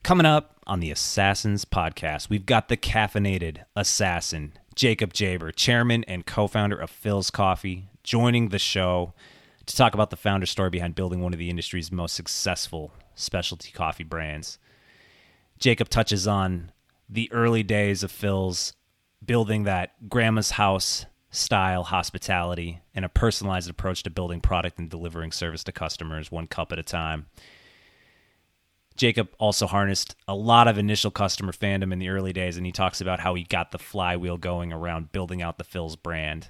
Coming up on the Assassins podcast, we've got the caffeinated assassin, Jacob Jaber, chairman and co-founder of Philz Coffee, joining the show to talk about the founder story behind building one of the industry's most successful specialty coffee brands. Jacob touches on the early days of Philz, building that grandma's house style hospitality and a personalized approach to building product and delivering service to customers one cup at a time. Jacob also harnessed a lot of initial customer fandom in the early days, and he talks about how he got the flywheel going around building out the Philz brand.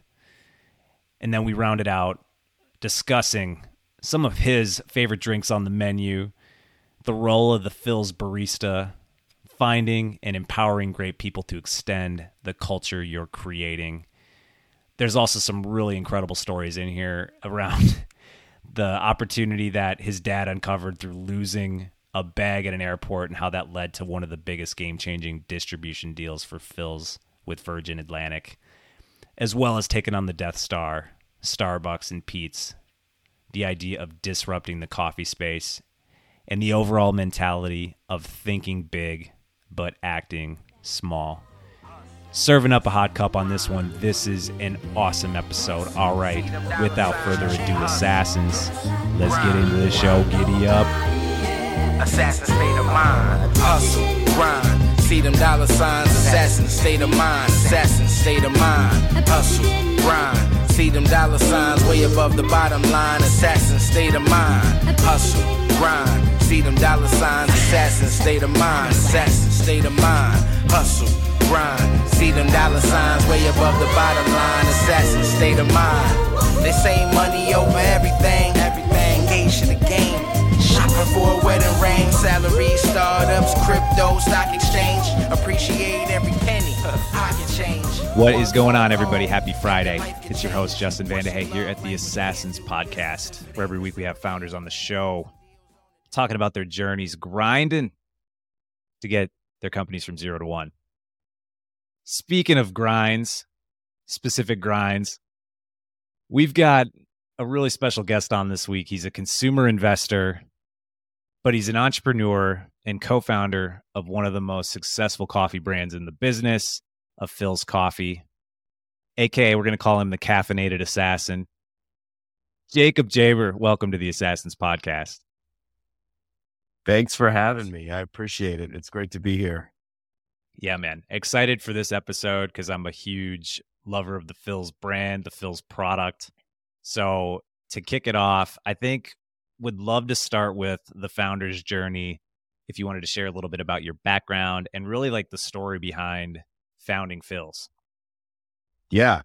And then we rounded out discussing some of his favorite drinks on the menu, the role of the Philz barista, finding and empowering great people to extend the culture you're creating. There's also some really incredible stories in here around the opportunity that his dad uncovered through losing a bag at an airport and how that led to one of the biggest game-changing distribution deals for Philz with Virgin Atlantic, as well as taking on the Death Star, Starbucks, and Peet's, the idea of disrupting the coffee space, and the overall mentality of thinking big but acting small. Serving up a hot cup on this one. This is an awesome episode. All right, without further ado, Assassins, let's get into the show. Giddy up. Assassin state of mind, hustle, grind, see them dollar signs. Assassin state of mind, assassin state of mind, hustle, grind, see them dollar signs way above the bottom line. Assassin state of mind, hustle, grind, see them dollar signs. Assassin state of mind, assassin state of mind, hustle, grind, see them dollar signs way above the bottom line. Assassin state of mind. They say money over everything, engaged in the game. Shopping for a wedding ring, salary, startups, crypto, stock exchange. Appreciate every penny, pocket change. What is going on, everybody? Happy Friday. It's your host, Justin Vandehay, here at the Assassins podcast, where every week we have founders on the show talking about their journeys, grinding to get their companies from 0 to 1. Speaking of grinds, specific grinds, we've got a really special guest on this week. He's a consumer investor, but he's an entrepreneur and co-founder of one of the most successful coffee brands in the business, of Philz Coffee, aka we're going to call him the caffeinated assassin. Jacob Jaber, welcome to the Assassins podcast. Thanks for having me. I appreciate it. It's great to be here. Yeah, man. Excited for this episode because I'm a huge lover of the Philz brand, the Philz product. So to kick it off, I think would love to start with the founder's journey. If you wanted to share a little bit about your background and really like the story behind founding Philz. Yeah.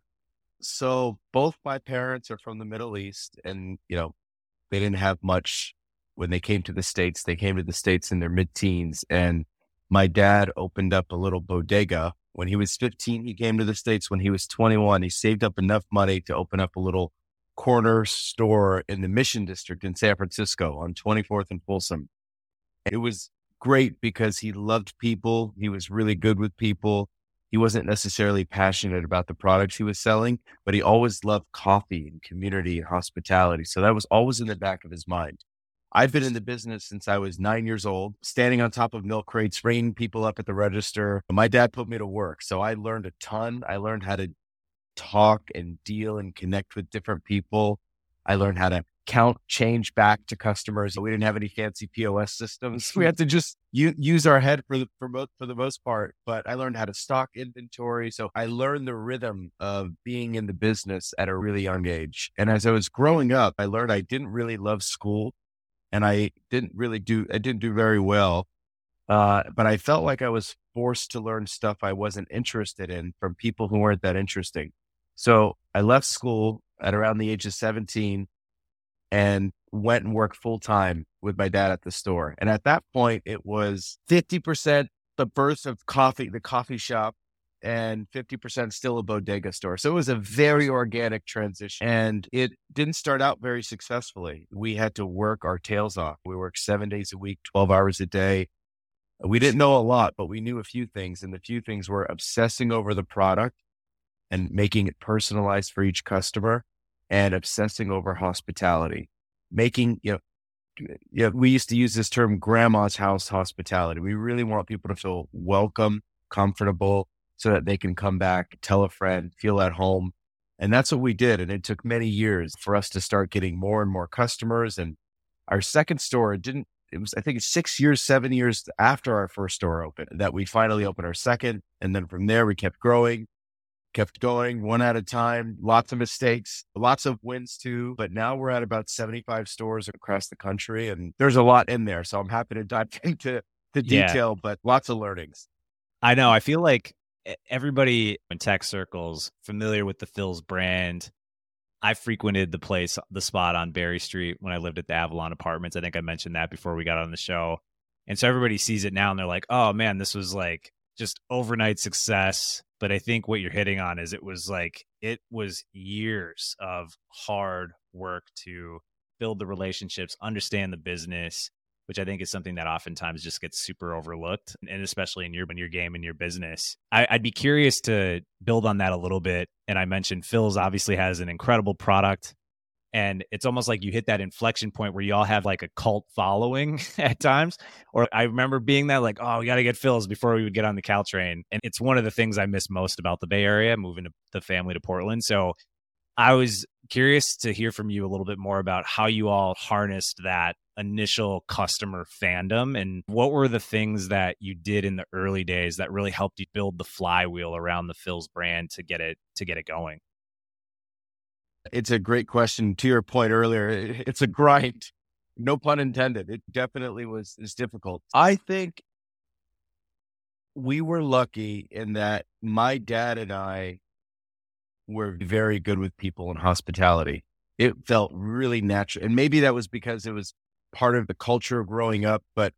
So both my parents are from the Middle East, and, they didn't have much when they came to the States. They came to the States in their mid-teens, and my dad opened up a little bodega. When he was 15, he came to the States. When he was 21, he saved up enough money to open up a little corner store in the Mission District in San Francisco on 24th and Folsom. It was great because he loved people. He was really good with people. He wasn't necessarily passionate about the products he was selling, but he always loved coffee and community and hospitality. So that was always in the back of his mind. I've been in the business since I was 9 years old, standing on top of milk crates, ringing people up at the register. My dad put me to work, so I learned a ton. I learned how to talk and deal and connect with different people. I learned how to count change back to customers. We didn't have any fancy POS systems. We had to just use our head for the most part. But I learned how to stock inventory. So I learned the rhythm of being in the business at a really young age. And as I was growing up, I learned I didn't really love school, and I didn't do very well. But I felt like I was forced to learn stuff I wasn't interested in from people who weren't that interesting. So I left school at around the age of 17 and went and worked full time with my dad at the store. And at that point, it was 50% the birth of coffee, the coffee shop, and 50% still a bodega store. So it was a very organic transition, and it didn't start out very successfully. We had to work our tails off. We worked 7 days a week, 12 hours a day. We didn't know a lot, but we knew a few things. And the few things were obsessing over the product and making it personalized for each customer, and obsessing over hospitality, making, we used to use this term grandma's house hospitality. We really want people to feel welcome, comfortable, so that they can come back, tell a friend, feel at home. And that's what we did. And it took many years for us to start getting more and more customers. And our second store, it was, I think it's 6 years, 7 years after our first store opened that we finally opened our second. And then from there, we kept growing, kept going one at a time, lots of mistakes, lots of wins too. But now we're at about 75 stores across the country, and there's a lot in there. So I'm happy to dive into the detail, but lots of learnings. I know. I feel like everybody in tech circles familiar with the Philz brand. I frequented the spot on Berry Street when I lived at the Avalon Apartments. I think I mentioned that before we got on the show. And so everybody sees it now and they're like, oh man, this was like just overnight success. But I think what you're hitting on is it was years of hard work to build the relationships, understand the business, which I think is something that oftentimes just gets super overlooked, and especially in your game and your business. I'd be curious to build on that a little bit. And I mentioned Philz obviously has an incredible product, and it's almost like you hit that inflection point where you all have like a cult following at times. Or I remember being that like, oh, we got to get Philz before we would get on the Caltrain. And it's one of the things I miss most about the Bay Area, moving the family to Portland. So I was curious to hear from you a little bit more about how you all harnessed that initial customer fandom, and what were the things that you did in the early days that really helped you build the flywheel around the Philz brand to get it going. It's a great question. To your point earlier, it's a grind. No pun intended. It definitely is difficult. I think we were lucky in that my dad and I were very good with people in hospitality. It felt really natural. And maybe that was because it was part of the culture growing up, but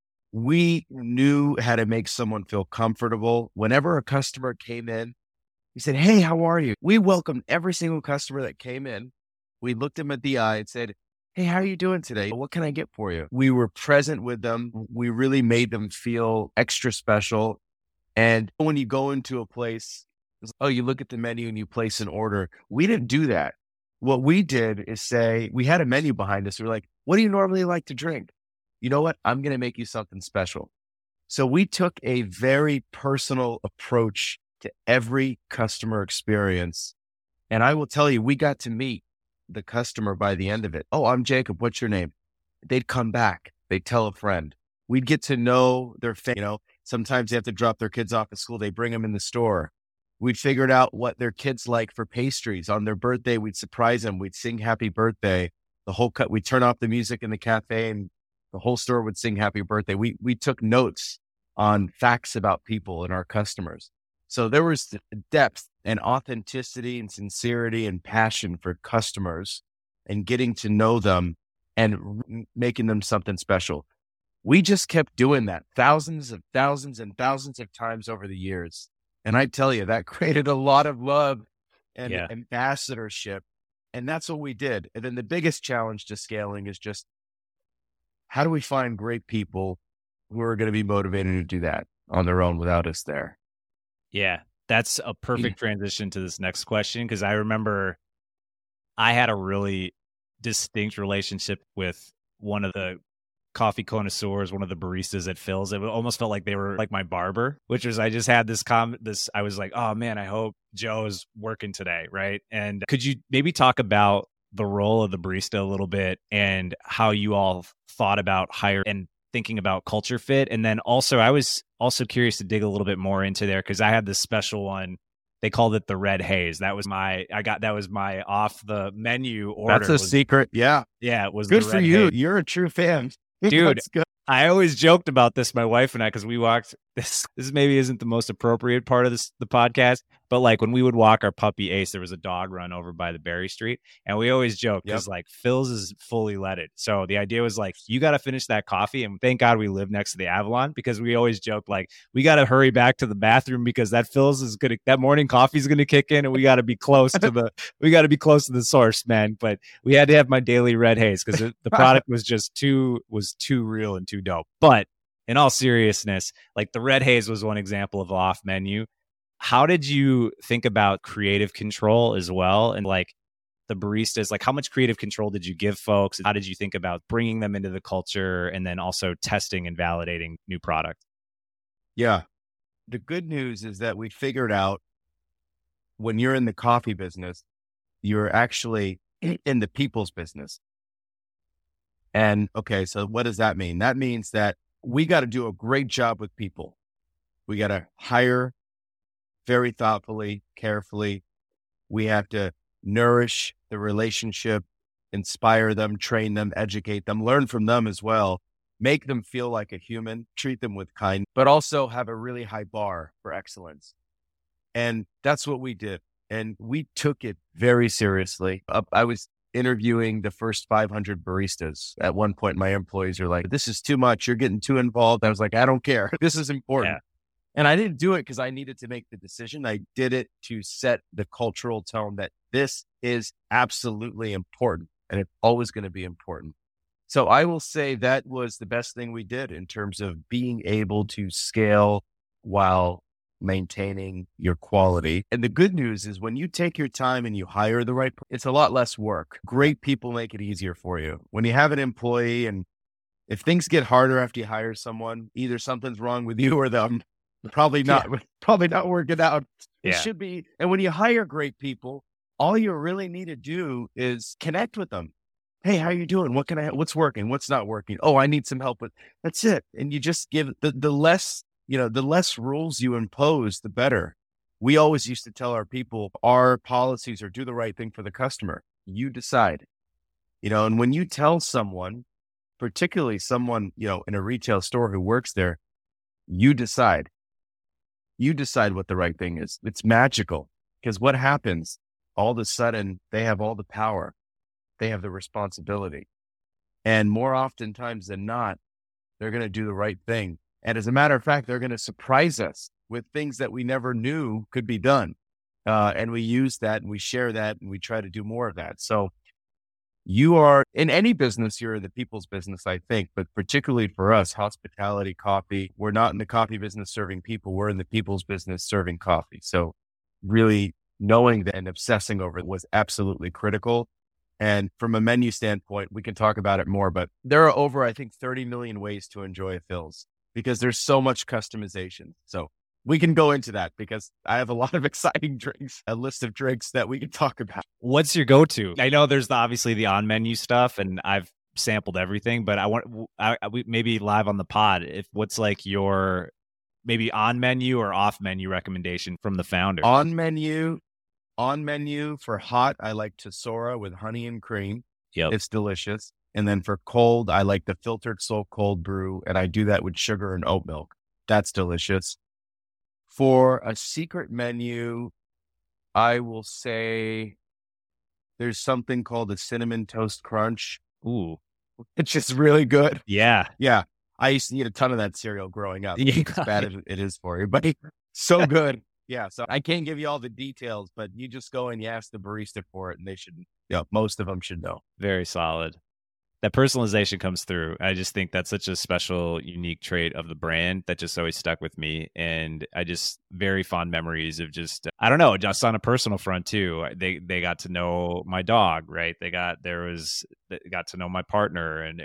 we knew how to make someone feel comfortable. Whenever a customer came in, we said, hey, how are you? We welcomed every single customer that came in. We looked them at the eye and said, hey, how are you doing today? What can I get for you? We were present with them. We really made them feel extra special. And when you go into a place, you look at the menu and you place an order. We didn't do that. What we did is say, we had a menu behind us. We're like, what do you normally like to drink? You know what? I'm going to make you something special. So we took a very personal approach to every customer experience. And I will tell you, we got to meet the customer by the end of it. Oh, I'm Jacob. What's your name? They'd come back. They'd tell a friend. We'd get to know their family. Sometimes they have to drop their kids off at school. They bring them in the store. We'd figured out what their kids like for pastries. On their birthday, we'd surprise them. We'd sing happy birthday. We'd turn off the music in the cafe and the whole store would sing happy birthday. We took notes on facts about people and our customers. So there was depth and authenticity and sincerity and passion for customers and getting to know them and making them something special. We just kept doing that thousands and thousands of times over the years. And I tell you, that created a lot of love and ambassadorship. And that's what we did. And then the biggest challenge to scaling is just, how do we find great people who are going to be motivated to do that on their own without us there? Yeah, that's a perfect transition to this next question, because I remember I had a really distinct relationship with one of the coffee connoisseurs, one of the baristas at Philz. It almost felt like they were like my barber, which was, I just had I was like, oh man, I hope Joe's working today, right? And could you maybe talk about the role of the barista a little bit and how you all thought about hiring and thinking about culture fit? And then also, I was also curious to dig a little bit more into there, because I had this special one. They called it the Red Haze. That was my off the menu order. That's a secret. Yeah. Yeah. It was good for you. Haze. You're a true fan. Dude, I always joked about this, my wife and I, because we walked, this maybe isn't the most appropriate part of the podcast, but like when we would walk our puppy Ace, there was a dog run over by the Berry Street. And we always joked, because like Philz is fully leaded. So the idea was like, you got to finish that coffee. And thank God we live next to the Avalon, because we always joked like, we got to hurry back to the bathroom because that Philz is going to, that morning coffee is going to kick in, and we got to be close to the source, man. But we had to have my daily Red Haze because the product was just too real and too dope. But in all seriousness, like the Red Haze was one example of off menu. How did you think about creative control as well? And like the baristas? Like, how much creative control did you give folks? How did you think about bringing them into the culture and then also testing and validating new product? Yeah. The good news is that we figured out when you're in the coffee business, you're actually in the people's business. And okay, so what does that mean? That means that we got to do a great job with people. We got to hire very thoughtfully, carefully. We have to nourish the relationship, inspire them, train them, educate them, learn from them as well, make them feel like a human, treat them with kindness, but also have a really high bar for excellence. And that's what we did. And we took it very seriously. I was interviewing the first 500 baristas. At one point, my employees are like, this is too much. You're getting too involved. I was like, I don't care. This is important. Yeah. And I didn't do it because I needed to make the decision. I did it to set the cultural tone that this is absolutely important and it's always going to be important. So I will say that was the best thing we did in terms of being able to scale while maintaining your quality. And the good news is when you take your time and you hire the right, it's a lot less work. Great people make it easier for you. When you have an employee and if things get harder after you hire someone, either something's wrong with you or them. Probably not working out. It should be. And when you hire great people, all you really need to do is connect with them. Hey, how you doing? What's working? What's not working? Oh, I need some help with, that's it. And you just give the less rules you impose, the better. We always used to tell our people, our policies are do the right thing for the customer. You decide, and when you tell someone, particularly someone, in a retail store who works there, you decide what the right thing is. It's magical because what happens all of a sudden, they have all the power. They have the responsibility. And more oftentimes than not, they're going to do the right thing. And as a matter of fact, they're going to surprise us with things that we never knew could be done. And we use that and we share that and we try to do more of that. So you are in any business, you're in the people's business, I think, but particularly for us, hospitality, coffee, we're not in the coffee business serving people. We're in the people's business serving coffee. So really knowing that and obsessing over it was absolutely critical. And from a menu standpoint, we can talk about it more, but there are over, I think, 30 million ways to enjoy a Philz because there's so much customization. So we can go into that because I have a lot of exciting drinks, a list of drinks that we can talk about. What's your go-to? I know there's obviously the on-menu stuff, and I've sampled everything, but we maybe live on the pod, what's like your maybe on-menu or off-menu recommendation from the founder? On menu for hot, I like Tesora with honey and cream. Yep. It's delicious. And then for cold, I like the filtered soul cold brew, and I do that with sugar and oat milk. That's delicious. For a secret menu, I will say there's something called the Cinnamon Toast Crunch. Ooh. It's just really good. Yeah. Yeah. I used to eat a ton of that cereal growing up. As bad as it is for you, but so good. Yeah. So I can't give you all the details, but you just go and you ask the barista for it and they should, most of them should know. Very solid. That personalization comes through. I just think that's such a special, unique trait of the brand that just always stuck with me. And I just very fond memories of just, I don't know, just on a personal front too. They got to know my dog, right? They got to know my partner, and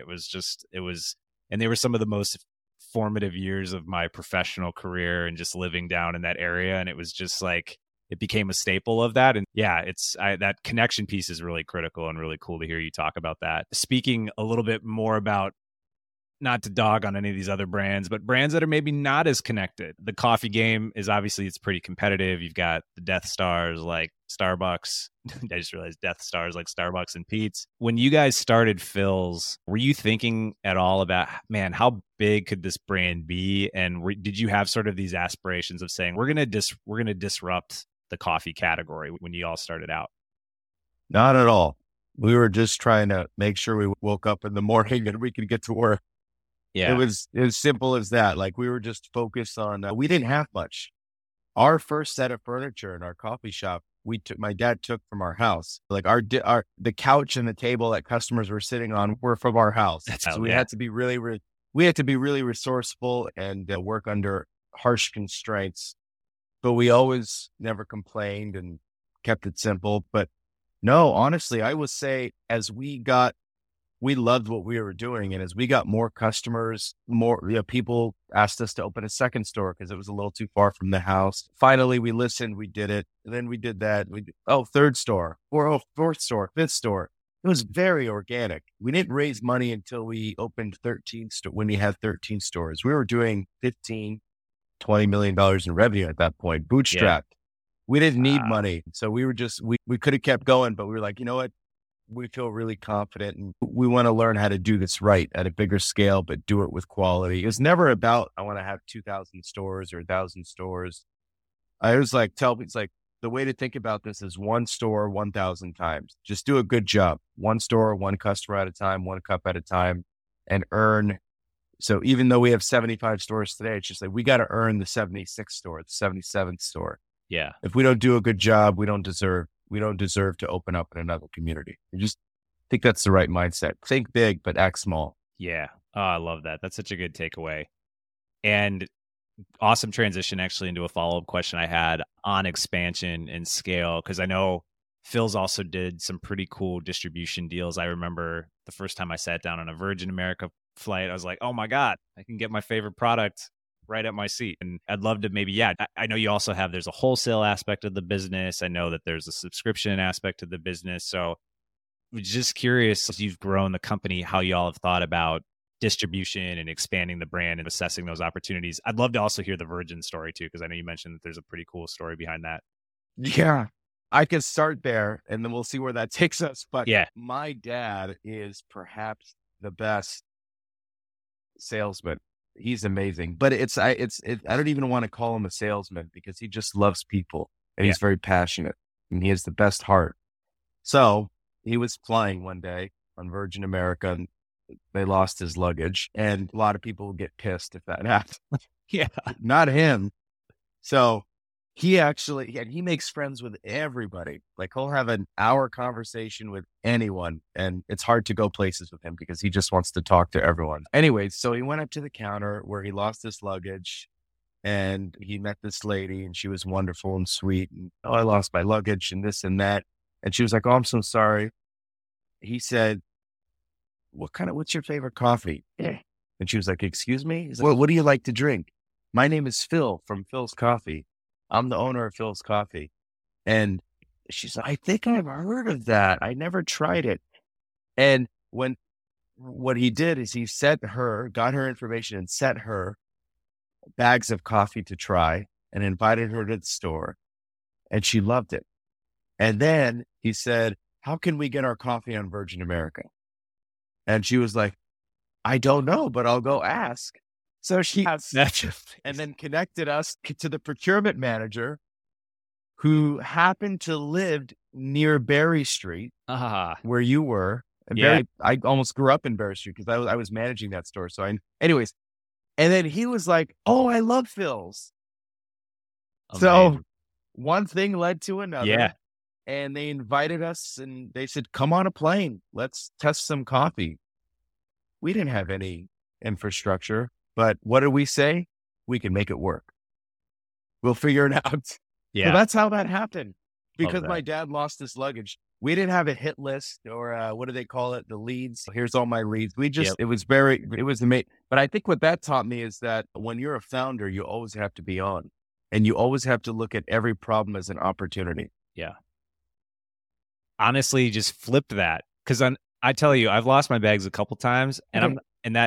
and they were some of the most formative years of my professional career and just living down in that area. And it was just like, it became a staple of that. And yeah, that connection piece is really critical and really cool to hear you talk about that. Speaking a little bit more about, not to dog on any of these other brands, but brands that are maybe not as connected. The coffee game is obviously, it's pretty competitive. You've got the Death Stars like Starbucks. I just realized Death Stars like Starbucks and Pete's. When you guys started Philz, were you thinking at all about, man, how big could this brand be? And did you have sort of these aspirations of saying, we're going to disrupt the coffee category when you all started out? Not at all. We were just trying to make sure we woke up in the morning and we could get to work. Yeah. It was as simple as that. Like we were just focused on, we didn't have much. Our first set of furniture in our coffee shop, my dad took from our house. Like the couch and the table that customers were sitting on were from our house. We had to be really resourceful and work under harsh constraints. But we always never complained and kept it simple. But No, honestly, I would say we loved what we were doing. And as we got more customers, people asked us to open a second store because it was a little too far from the house. Finally, we listened, we did it. And then we did that. Third store, fourth store, fifth store. It was very organic. We didn't raise money until we opened 13 when we had 13 stores. We were doing $15, $20 million in revenue at that point, bootstrapped. Yeah. We didn't need money. So we were we could have kept going, but we were like, you know what? We feel really confident and we want to learn how to do this right at a bigger scale, but do it with quality. It was never about, I want to have 2,000 stores or 1,000 stores. I always it's like the way to think about this is one store, 1,000 times. Just do a good job. One store, one customer at a time, one cup at a time, and earn. So even though we have 75 stores today, it's just like, we got to earn the 76th store, the 77th store. Yeah. If we don't do a good job, we don't deserve to open up in another community. I just think that's the right mindset. Think big, but act small. Yeah. Oh, I love that. That's such a good takeaway. And awesome transition actually into a follow-up question I had on expansion and scale. Cause I know Phil's also did some pretty cool distribution deals. I remember the first time I sat down on a Virgin America flight, I was like, oh my God, I can get my favorite product right at my seat. And I'd love to I know you also there's a wholesale aspect of the business. I know that there's a subscription aspect of the business. So just curious, as you've grown the company, how y'all have thought about distribution and expanding the brand and assessing those opportunities. I'd love to also hear the Virgin story too, because I know you mentioned that there's a pretty cool story behind that. Yeah, I could start there and then we'll see where that takes us. But yeah, my dad is perhaps the best salesman. He's amazing, but I don't even want to call him a salesman because he just loves people and he's very passionate and he has the best heart. So he was flying one day on Virgin America and they lost his luggage, and a lot of people would get pissed if that happened. Yeah, not him. So he makes friends with everybody. Like he'll have an hour conversation with anyone, and it's hard to go places with him because he just wants to talk to everyone. Anyways, so he went up to the counter where he lost his luggage and he met this lady and she was wonderful and sweet. And, oh, I lost my luggage and this and that. And she was like, oh, I'm so sorry. He said, what's your favorite coffee? And she was like, excuse me? He's like, well, what do you like to drink? My name is Phil from Phil's Coffee. I'm the owner of Phil's Coffee. And she's like, I think I've heard of that. I never tried it. And what he did is he got her information and sent her bags of coffee to try and invited her to the store. And she loved it. And then he said, how can we get our coffee on Virgin America? And she was like, I don't know, but I'll go ask. So she and then connected us to the procurement manager who happened to live near Berry Street, where you were. And I almost grew up in Berry Street because I was managing that store. So anyways, and then he was like, oh, I love Phil's. So one thing led to another. Yeah. And they invited us and they said, come on a plane. Let's test some coffee. We didn't have any infrastructure. But what did we say? We can make it work. We'll figure it out. Yeah. So that's how that happened. Because my dad lost his luggage. We didn't have a hit list or what do they call it? The leads. Here's all my leads. It was amazing. But I think what that taught me is that when you're a founder, you always have to be on and you always have to look at every problem as an opportunity. Yeah. Honestly, just flip that. Because I tell you, I've lost my bags a couple times and I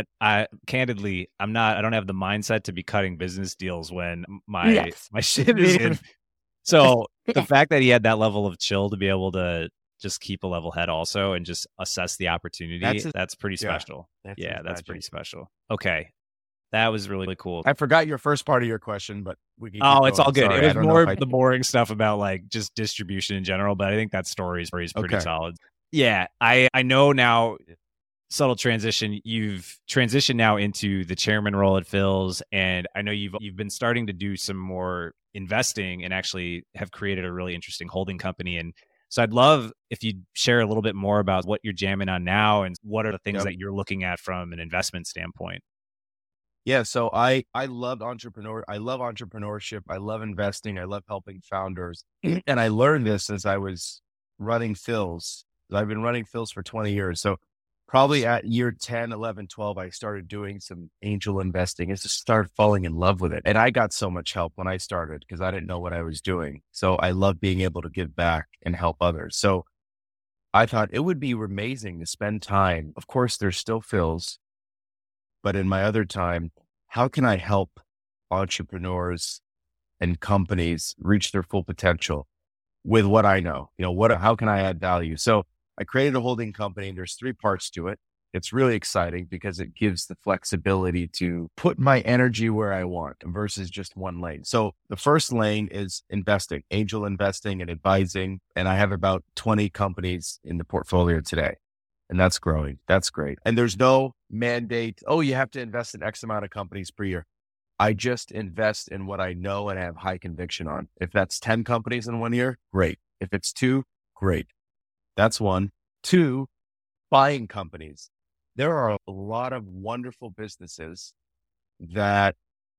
don't have the mindset to be cutting business deals when my shit is in. So the fact that he had that level of chill to be able to just keep a level head also and just assess the opportunity, that's pretty special. That's pretty special. Okay. That was really, really cool. I forgot your first part of your question, but we can it's all good. Sorry, it was more the boring stuff about like just distribution in general, but I think that story is pretty solid. Yeah. I know now, subtle transition. You've transitioned now into the chairman role at Phil's, and I know you've been starting to do some more investing and actually have created a really interesting holding company. And so I'd love if you'd share a little bit more about what you're jamming on now and what are the things that you're looking at from an investment standpoint. Yeah, so I love entrepreneurship. I love investing. I love helping founders. And I learned this as I was running Phil's. I've been running Phil's for 20 years. So probably at year 10, 11, 12, I started doing some angel investing. I just started falling in love with it. And I got so much help when I started because I didn't know what I was doing. So I love being able to give back and help others. So I thought it would be amazing to spend time. Of course, there's still Phil's, but in my other time, how can I help entrepreneurs and companies reach their full potential with what I know? How can I add value? So I created a holding company and there's 3 parts to it. It's really exciting because it gives the flexibility to put my energy where I want versus just one lane. So the first lane is investing, angel investing and advising. And I have about 20 companies in the portfolio today. And that's growing. That's great. And there's no mandate, you have to invest in X amount of companies per year. I just invest in what I know and have high conviction on. If that's 10 companies in 1 year, great. If it's 2, great. That's 1. 2, buying companies. There are a lot of wonderful businesses that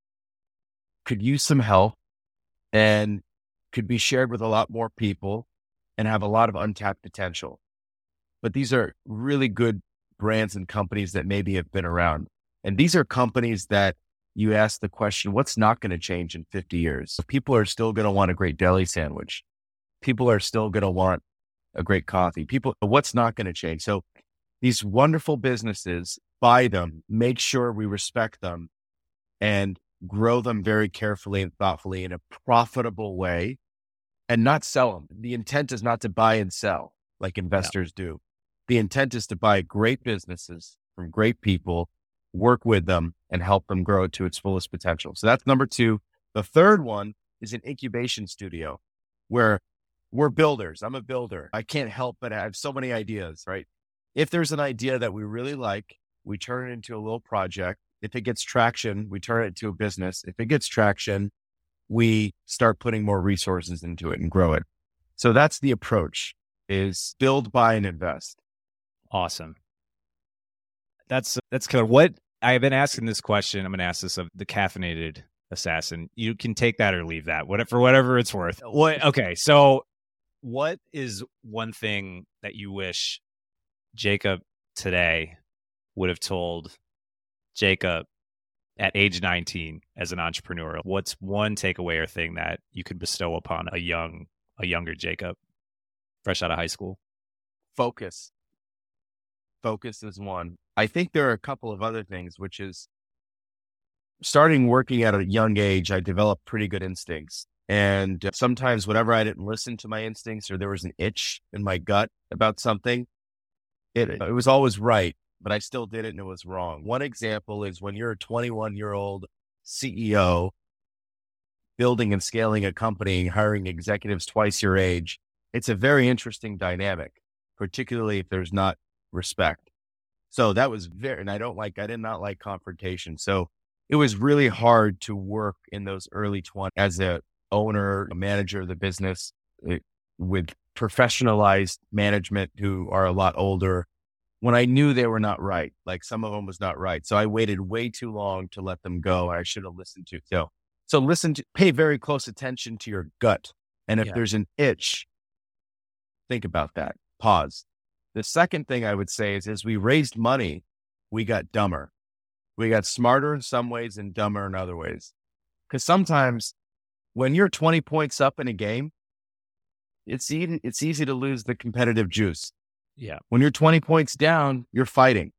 could use some help and could be shared with a lot more people and have a lot of untapped potential. But these are really good brands and companies that maybe have been around. And these are companies that you ask the question, what's not going to change in 50 years? So people are still going to want a great deli sandwich. People are still going to want a great coffee. What's not going to change? So these wonderful businesses, buy them, make sure we respect them and grow them very carefully and thoughtfully in a profitable way and not sell them. The intent is not to buy and sell like investors do. The intent is to buy great businesses from great people, work with them and help them grow to its fullest potential. So that's number 2. The third one is an incubation studio where we're builders. I'm a builder. I can't help but I have so many ideas, right? If there's an idea that we really like, we turn it into a little project. If it gets traction, we turn it into a business. If it gets traction, we start putting more resources into it and grow it. So that's the approach, is build, buy, and invest. Awesome. That's killer. What I've been asking this question, I'm going to ask this of the caffeinated assassin. You can take that or leave that, for whatever it's worth. Okay, so what is one thing that you wish Jacob today would have told Jacob at age 19 as an entrepreneur? What's one takeaway or thing that you could bestow upon a younger Jacob fresh out of high school? Focus. Focus is one. I think there are a couple of other things, which is starting working at a young age, I developed pretty good instincts. And sometimes whenever I didn't listen to my instincts or there was an itch in my gut about something, it was always right, but I still did it and it was wrong. One example is when you're a 21-year-old CEO building and scaling a company, hiring executives twice your age, it's a very interesting dynamic, particularly if there's not respect. So that was and I did not like confrontation. So it was really hard to work in those early 20s as a owner, a manager of the business with professionalized management who are a lot older when I knew they were not right. Like some of them was not right. So I waited way too long to let them go. I should have listened to. So pay very close attention to your gut. And if there's an itch, think about that. Pause. The second thing I would say is as we raised money, we got dumber. We got smarter in some ways and dumber in other ways. Because sometimes when you're 20 points up in a game, it's easy to lose the competitive juice. Yeah. When you're 20 points down, you're fighting.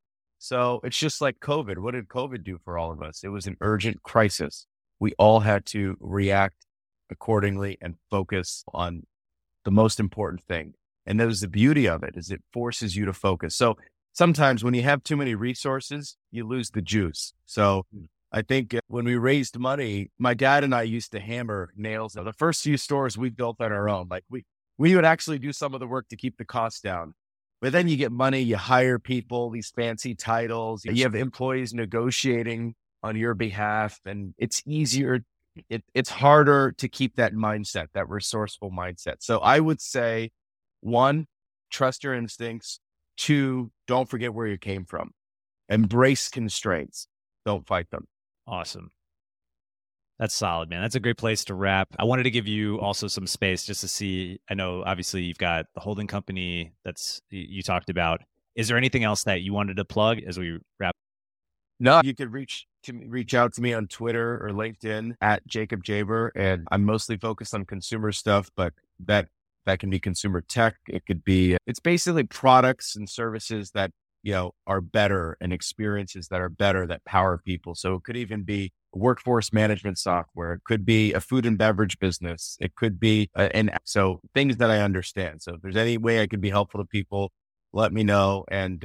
So it's just like COVID. What did COVID do for all of us? It was an urgent crisis. We all had to react accordingly and focus on the most important thing. And that was the beauty of it, is it forces you to focus. So sometimes when you have too many resources, you lose the juice. So I think when we raised money, my dad and I used to hammer nails. The first few stores we built on our own, like we would actually do some of the work to keep the costs down. But then you get money, you hire people, these fancy titles, you have employees negotiating on your behalf, and it's easier. It's harder to keep that mindset, that resourceful mindset. So I would say, 1, trust your instincts. 2, don't forget where you came from. Embrace constraints. Don't fight them. Awesome. That's solid, man. That's a great place to wrap. I wanted to give you also some space just to see. I know obviously you've got the holding company that's you talked about. Is there anything else that you wanted to plug as we wrap? No, you could reach out to me on Twitter or LinkedIn at Jacob Jaber, and I'm mostly focused on consumer stuff, but that can be consumer tech. It's basically products and services that, are better, and experiences that are better that power people. So it could even be workforce management software. It could be a food and beverage business. It could be, so things that I understand. So if there's any way I could be helpful to people, let me know. And,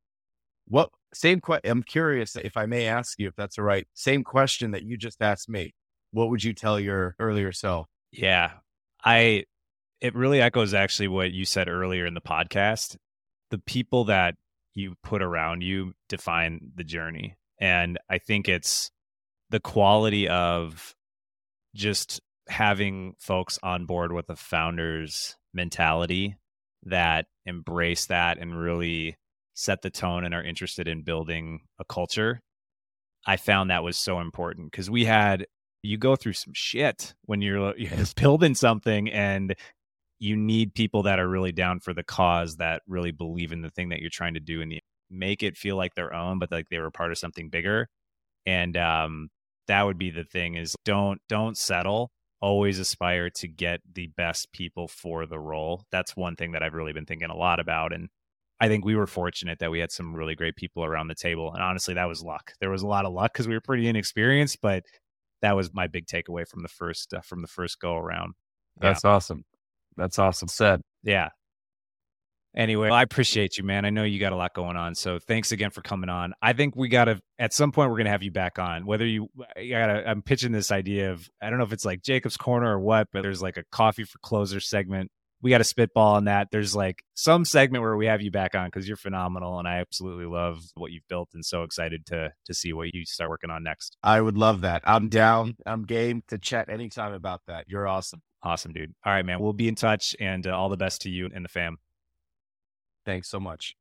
I'm curious if I may ask you, if that's all right, same question that you just asked me. What would you tell your earlier self? Yeah, it really echoes actually what you said earlier in the podcast. The people that you put around you define the journey. And I think it's the quality of just having folks on board with a founder's mentality that embrace that and really set the tone and are interested in building a culture. I found that was so important because you go through some shit when you're building something, and you need people that are really down for the cause, that really believe in the thing that you're trying to do, and make it feel like their own, but like they were part of something bigger. And that would be the thing, is don't settle. Always aspire to get the best people for the role. That's one thing that I've really been thinking a lot about. And I think we were fortunate that we had some really great people around the table. And honestly, that was luck. There was a lot of luck because we were pretty inexperienced, but that was my big takeaway from the first go around. Yeah. That's awesome. That's awesome said. Yeah. Anyway, I appreciate you, man. I know you got a lot going on. So thanks again for coming on. I think at some point, we're going to have you back on. I'm pitching this idea of, I don't know if it's like Jacob's Corner or what, but there's like a coffee for closer segment. We got to spitball on that. There's like some segment where we have you back on because you're phenomenal. And I absolutely love what you've built, and so excited to see what you start working on next. I would love that. I'm down. I'm game to chat anytime about that. You're awesome. Awesome, dude. All right, man. We'll be in touch, and all the best to you and the fam. Thanks so much.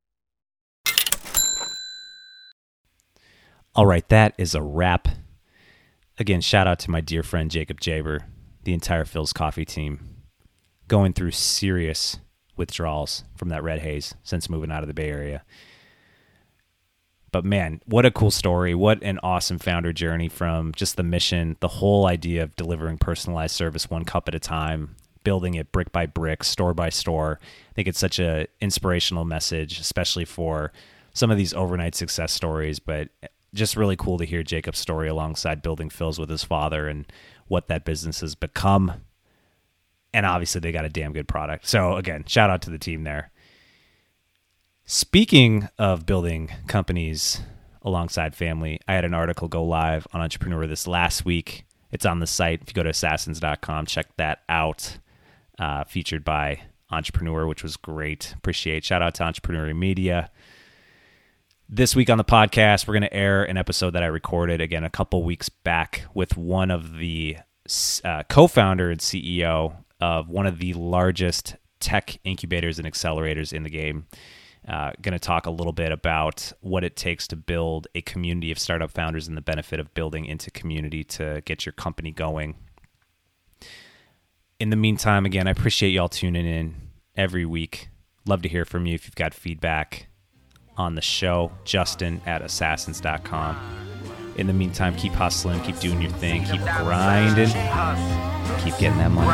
All right, that is a wrap. Again, shout out to my dear friend Jacob Jaber, the entire Phil's Coffee team, going through serious withdrawals from that red haze since moving out of the Bay Area. But man, what a cool story. What an awesome founder journey, from just the mission, the whole idea of delivering personalized service one cup at a time, building it brick by brick, store by store. I think it's such an inspirational message, especially for some of these overnight success stories, but just really cool to hear Jacob's story alongside building Phil's with his father and what that business has become. And obviously they got a damn good product. So again, shout out to the team there. Speaking of building companies alongside family, I had an article go live on Entrepreneur this last week. It's on the site. If you go to assassins.com, check that out. Featured by Entrepreneur, which was great. Shout out to Entrepreneur Media. This week on the podcast, we're going to air an episode that I recorded again a couple weeks back with one of the co-founder and CEO of one of the largest tech incubators and accelerators in the game. Going to talk a little bit about what it takes to build a community of startup founders and the benefit of building into community to get your company going. In the meantime, again, I appreciate y'all tuning in every week. Love to hear from you if you've got feedback on the show. Justin at assassins.com. In the meantime, keep hustling, keep doing your thing, keep grinding, keep getting that money.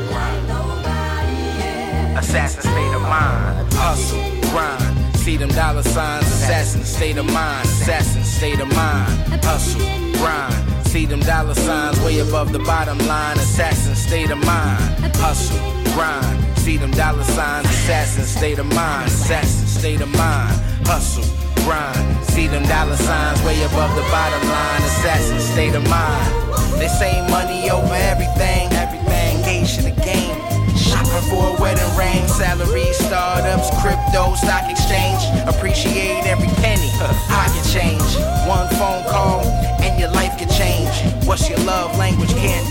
Assassin state of mind, hustle, grind. See them dollar signs, assassin state of mind, assassin state of mind, hustle, grind. See them dollar signs way above the bottom line, assassin state of mind, hustle, grind. See them dollar signs, assassin state of mind, assassin state of mind, hustle, grind. See them dollar signs way above the bottom line, assassin state of mind. They say money over everything, engaged in the game. Shopping for a wedding ring, salary, startups, crypto, stock exchange. Appreciate every penny, pocket change. One phone call and your life can change. What's your love language? Can't